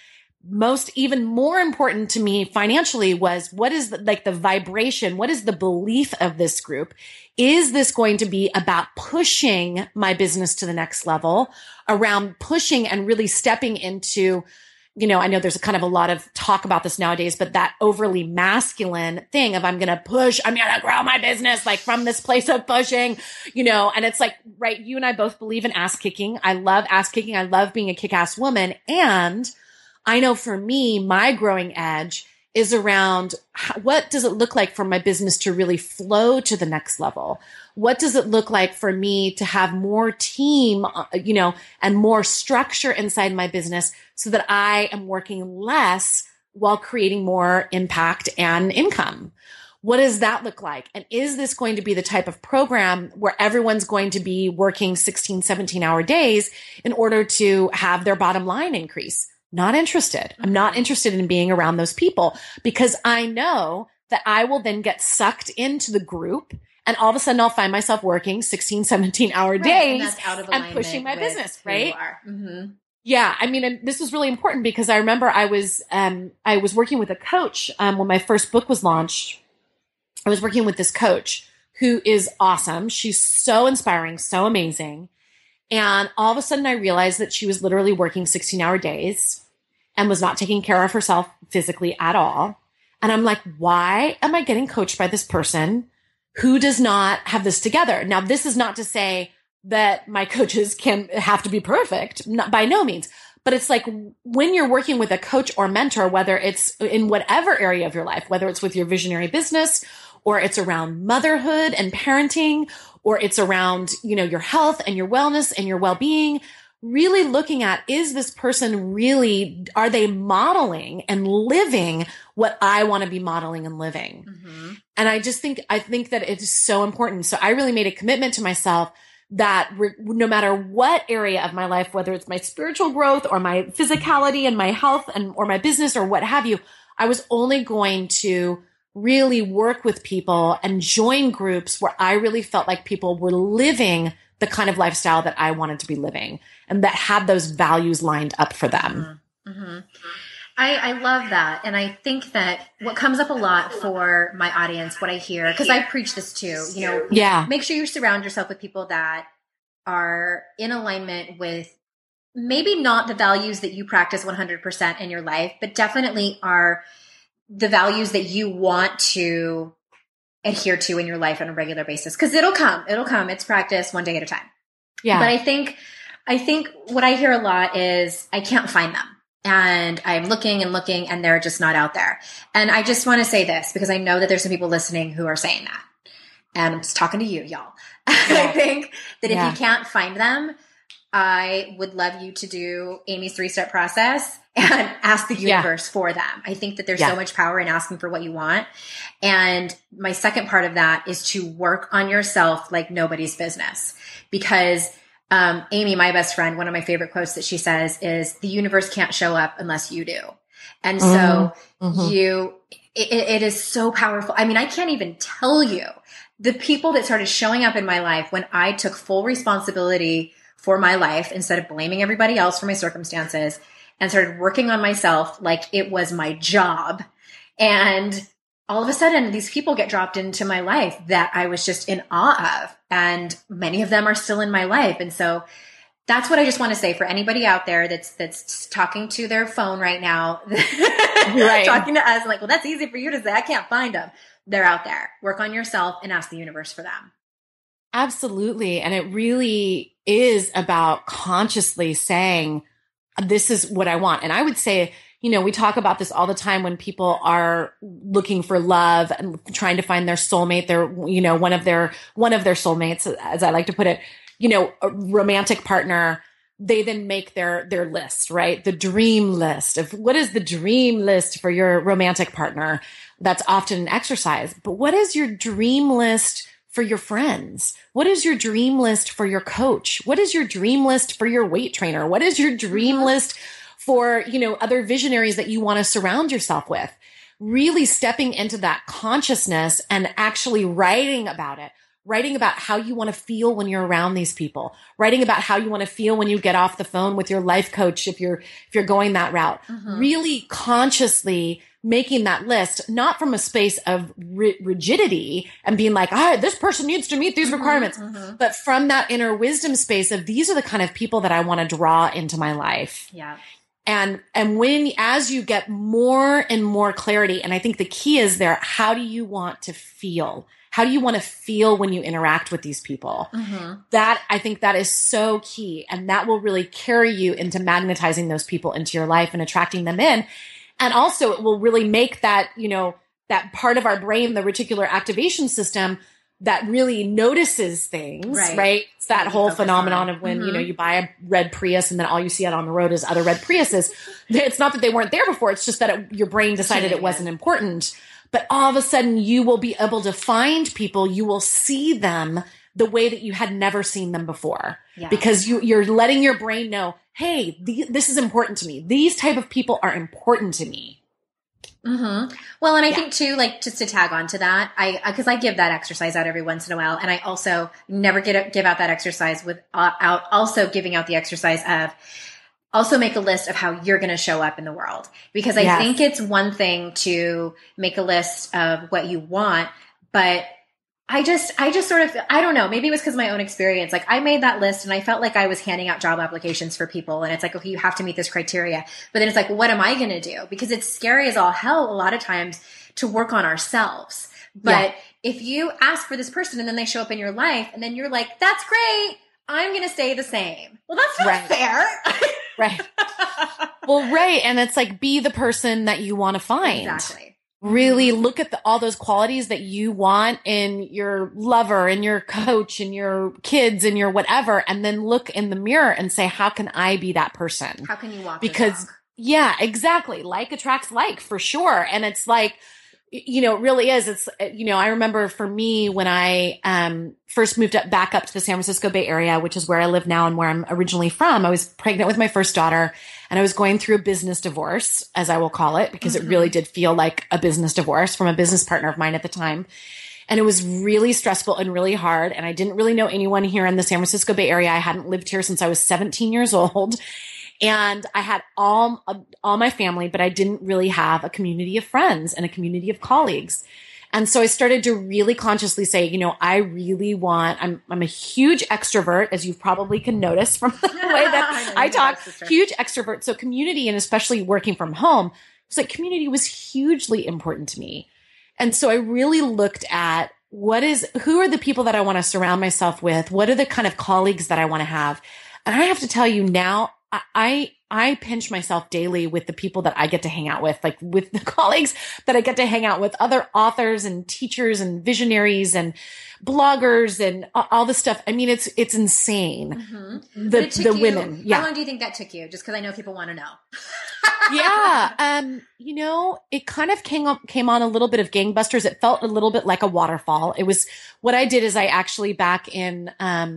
B: Even more important to me financially was, what is the vibration? What is the belief of this group? Is this going to be about pushing my business to the next level, around pushing and really stepping into, I know there's kind of a lot of talk about this nowadays, but that overly masculine thing of I'm going to grow my business, like from this place of pushing, and it's like, right. You and I both believe in ass kicking. I love ass kicking. I love being a kick-ass woman. And I know for me, my growing edge is around what does it look like for my business to really flow to the next level? What does it look like for me to have more team, and more structure inside my business so that I am working less while creating more impact and income? What does that look like? And is this going to be the type of program where everyone's going to be working 16, 17-hour days in order to have their bottom line increase? Not interested. I'm not interested in being around those people, because I know that I will then get sucked into the group, and all of a sudden I'll find myself working 16, 17-hour days and pushing my business, right? Yeah. I mean, and this was really important because I remember I was working with a coach, when my first book was launched. I was working with this coach who is awesome. She's so inspiring, so amazing. And all of a sudden I realized that she was literally working 16-hour days and was not taking care of herself physically at all. And I'm like, why am I getting coached by this person who does not have this together? Now, this is not to say that my coaches have to be perfect, by no means. But it's like when you're working with a coach or mentor, whether it's in whatever area of your life, whether it's with your visionary business or it's around motherhood and parenting, or it's around, your health and your wellness and your well-being, really looking at, is this person really, are they modeling and living what I want to be modeling and living? Mm-hmm. And I think that it is so important. So I really made a commitment to myself that no matter what area of my life, whether it's my spiritual growth or my physicality and my health or my business or what have you, I was only going to really work with people and join groups where I really felt like people were living the kind of lifestyle that I wanted to be living and that had those values lined up for them.
E: Mm-hmm. Mm-hmm. I love that. And I think that what comes up a lot for my audience, what I hear, because I preach this too, make sure you surround yourself with people that are in alignment with maybe not the values that you practice 100% in your life, but definitely are the values that you want to adhere to in your life on a regular basis. Cause it'll come. It's practice one day at a time. Yeah. But I think what I hear a lot is I can't find them. And I'm looking and they're just not out there. And I just want to say this because I know that there's some people listening who are saying that. And I'm just talking to you, y'all. I think that if you can't find them, I would love you to do Amy's 3-step process and ask the universe for them. I think that there's so much power in asking for what you want. And my second part of that is to work on yourself like nobody's business. Because Amy, my best friend, one of my favorite quotes that she says is, the universe can't show up unless you do. And so it is so powerful. I mean, I can't even tell you the people that started showing up in my life when I took full responsibility for my life instead of blaming everybody else for my circumstances and started working on myself like it was my job. And all of a sudden, these people get dropped into my life that I was just in awe of. And many of them are still in my life. And so that's what I just want to say for anybody out there that's talking to their phone right now, talking to us like, well, that's easy for you to say. I can't find them. They're out there. Work on yourself and ask the universe for them.
B: Absolutely. And it really is about consciously saying, this is what I want. And I would say, we talk about this all the time when people are looking for love and trying to find their soulmate, one of their soulmates, as I like to put it, a romantic partner. They then make their list, right? The dream list of what is the dream list for your romantic partner. That's often an exercise, but what is your dream list for your friends? What is your dream list for your coach? What is your dream list for your weight trainer? What is your dream list for, other visionaries that you want to surround yourself with? Really stepping into that consciousness and actually writing about it, writing about how you want to feel when you're around these people, writing about how you want to feel when you get off the phone with your life coach, if you're going that route, really consciously making that list, not from a space of rigidity and being like, this person needs to meet these requirements, but from that inner wisdom space of, these are the kind of people that I want to draw into my life.
E: Yeah.
B: And as you get more and more clarity, and I think the key is there, how do you want to feel? How do you want to feel when you interact with these people? I think that is so key. And that will really carry you into magnetizing those people into your life and attracting them in. And also it will really make that, that part of our brain, the reticular activation system, that really notices things, right? It's that whole phenomenon of when, you buy a red Prius and then all you see out on the road is other red Priuses. It's not that they weren't there before. It's just that your brain decided it wasn't important. But all of a sudden you will be able to find people, you will see them the way that you had never seen them before. Yeah. Because you're letting your brain know, hey, this is important to me. These type of people are important to me.
E: Well, and I think too, like, just to tag on to that, because I give that exercise out every once in a while, and I also never give out that exercise without also giving out the exercise of also make a list of how you're going to show up in the world. Because I think it's one thing to make a list of what you want, but I just sort of, I don't know, maybe it was because of my own experience. Like, I made that list and I felt like I was handing out job applications for people. And it's like, okay, you have to meet this criteria. But then it's like, what am I going to do? Because it's scary as all hell a lot of times to work on ourselves. But if you ask for this person and then they show up in your life and then you're like, that's great, I'm going to stay the same. Well, that's not fair.
B: Right. Well, right. And it's like, be the person that you want to find.
E: Exactly.
B: Really look at all those qualities that you want in your lover, in your coach, in your kids, in your whatever. And then look in the mirror and say, how can I be that person?
E: How can you walk
B: Because
E: the talk?
B: yeah, exactly. Like attracts like, for sure. And it's like, it really is. It's, I remember for me when I first moved back up to the San Francisco Bay Area, which is where I live now and where I'm originally from, I was pregnant with my first daughter and I was going through a business divorce, as I will call it, because it really did feel like a business divorce from a business partner of mine at the time. And it was really stressful and really hard. And I didn't really know anyone here in the San Francisco Bay Area. I hadn't lived here since I was 17 years old. And I had all my family, but I didn't really have a community of friends and a community of colleagues. And so I started to really consciously say, I really want, I'm a huge extrovert, as you probably can notice from the way that I talk, huge extrovert. So community, and especially working from home, it's like community was hugely important to me. And so I really looked at who are the people that I want to surround myself with? What are the kind of colleagues that I want to have? And I have to tell you now, I pinch myself daily with the people that I get to hang out with, like with the colleagues that I get to hang out with, other authors and teachers and visionaries and bloggers and all this stuff. I mean, it's insane.
E: Mm-hmm.
B: The women. Yeah.
E: How long do you think that took you? Just because I know people want to know.
B: Yeah. It kind of came on a little bit of gangbusters. It felt a little bit like a waterfall. It was what I did is I actually back in,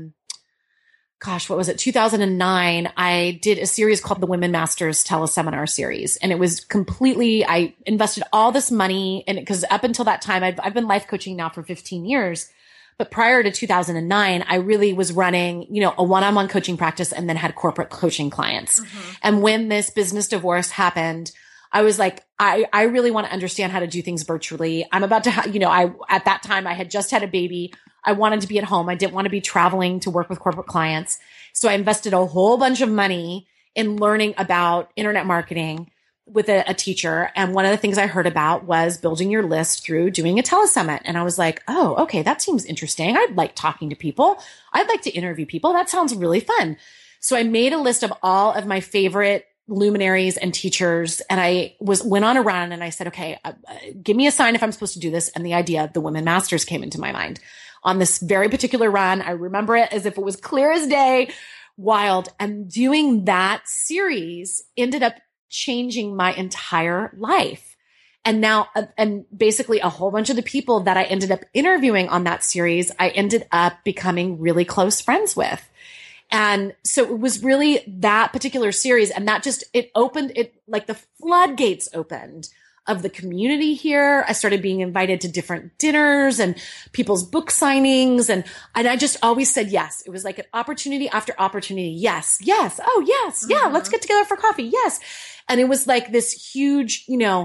B: what was it? 2009, I did a series called the Women Masters Teleseminar Series. And it was I invested all this money in it because up until that time, I've been life coaching now for 15 years. But prior to 2009, I really was running, a one-on-one coaching practice and then had corporate coaching clients. Mm-hmm. And when this business divorce happened, I was like, I really want to understand how to do things virtually. I'm about to, at that time I had just had a baby. I wanted to be at home. I didn't want to be traveling to work with corporate clients. So I invested a whole bunch of money in learning about internet marketing with a teacher. And one of the things I heard about was building your list through doing a telesummit. And I was like, oh, okay, that seems interesting. I'd like talking to people. I'd like to interview people. That sounds really fun. So I made a list of all of my favorite luminaries and teachers. And I went on a run and I said, okay, give me a sign if I'm supposed to do this. And the idea of the Women Masters came into my mind on this very particular run. I remember it as if it was clear as day, wild. And doing that series ended up changing my entire life. And now, and basically a whole bunch of the people that I ended up interviewing on that series, I ended up becoming really close friends with. And so it was really that particular series. And that like the floodgates opened of the community here. I started being invited to different dinners and people's book signings. And I just always said yes. It was like an opportunity after opportunity. Yes. Yes. Oh, yes. Yeah. Mm-hmm. Let's get together for coffee. Yes. And it was like this huge,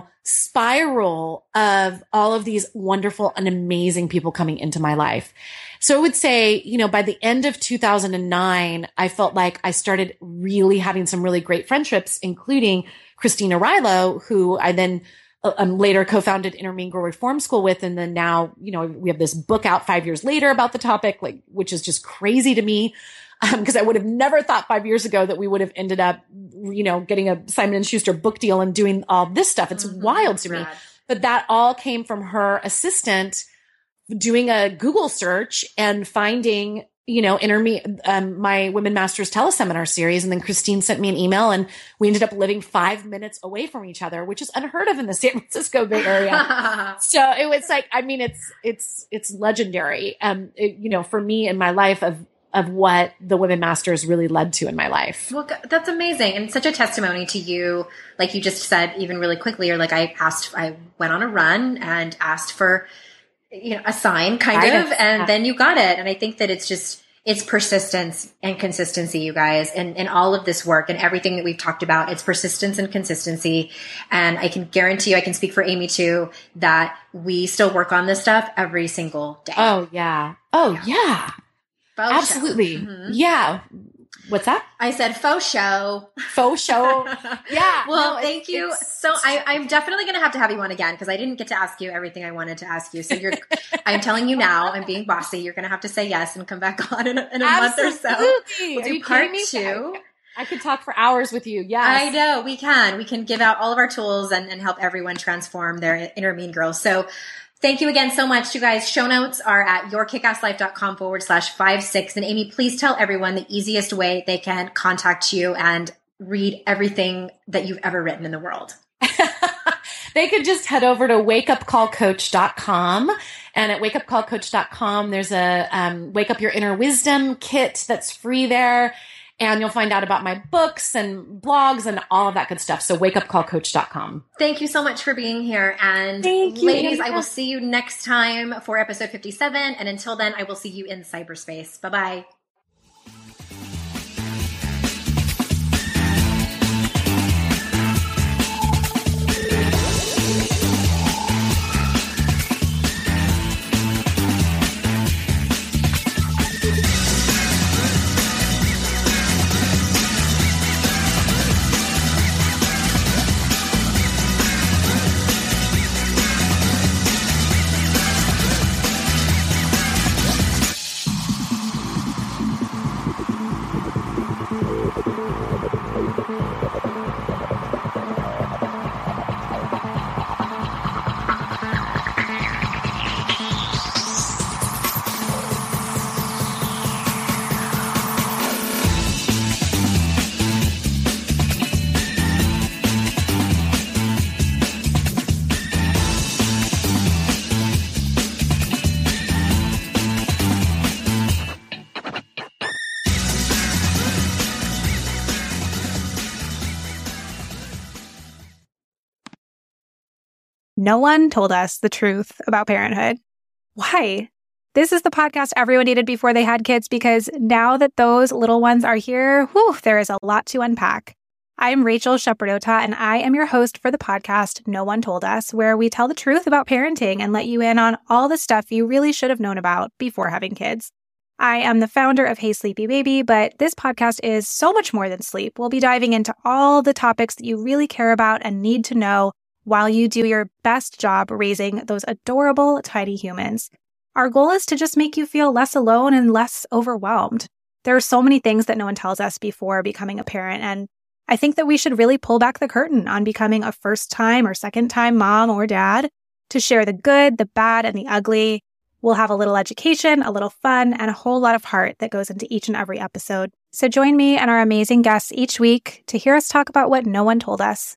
B: spiral of all of these wonderful and amazing people coming into my life. So I would say, by the end of 2009, I felt like I started really having some really great friendships, including Christina Rilo, who I then later co-founded Intermene Grow Reform School with. And then now, we have this book out 5 years later about the topic, which is just crazy to me. Because I would have never thought 5 years ago that we would have ended up, getting a Simon & Schuster book deal and doing all this stuff. It's wild to me. But that all came from her assistant doing a Google search and finding, my Women Masters Teleseminar Series. And then Christine sent me an email and we ended up living 5 minutes away from each other, which is unheard of in the San Francisco Bay Area. So it was like, it's legendary. For me in my life of what the Women Masters really led to in my life.
E: Well, that's amazing. And such a testimony to you. Like you just said, even really quickly, or like I went on a run and asked for, a sign and then you got it. And I think that it's persistence and consistency, you guys, and all of this work and everything that we've talked about. It's persistence and consistency. And I can guarantee you, I can speak for Amy too, that we still work on this stuff every single day.
B: Oh yeah. Oh yeah.
E: Faux
B: Absolutely.
E: Mm-hmm.
B: Yeah. What's that?
E: I said faux show.
B: Faux show. Yeah.
E: Well, thank you. So I'm definitely going to have you on again because I didn't get to ask you everything I wanted to ask you. So I'm telling you now, I'm being bossy. You're going to have to say yes and come back on in a month or so.
B: We'll
E: do part 2.
B: I could talk for hours with you. Yes.
E: I know we can. We can give out all of our tools and help everyone transform their inner mean girls. So thank you again so much, you guys. Show notes are at yourkickasslife.com/56. And Amy, please tell everyone the easiest way they can contact you and read everything that you've ever written in the world.
B: They could just head over to wakeupcallcoach.com. And at wakeupcallcoach.com, there's a Wake Up Your Inner Wisdom kit that's free there. And you'll find out about my books and blogs and all of that good stuff. So wakeupcallcoach.com.
E: Thank you so much for being here. And ladies, I will see you next time for episode 57. And until then, I will see you in cyberspace. Bye-bye.
F: No one told us the truth about parenthood. Why? This is the podcast everyone needed before they had kids, because now that those little ones are here, there is a lot to unpack. I'm Rachel Shepardota, and I am your host for the podcast No One Told Us, where we tell the truth about parenting and let you in on all the stuff you really should have known about before having kids. I am the founder of Hey Sleepy Baby, but this podcast is so much more than sleep. We'll be diving into all the topics that you really care about and need to know while you do your best job raising those adorable tiny humans. Our goal is to just make you feel less alone and less overwhelmed. There are so many things that no one tells us before becoming a parent, and I think that we should really pull back the curtain on becoming a first-time or second-time mom or dad to share the good, the bad, and the ugly. We'll have a little education, a little fun, and a whole lot of heart that goes into each and every episode. So join me and our amazing guests each week to hear us talk about what no one told us.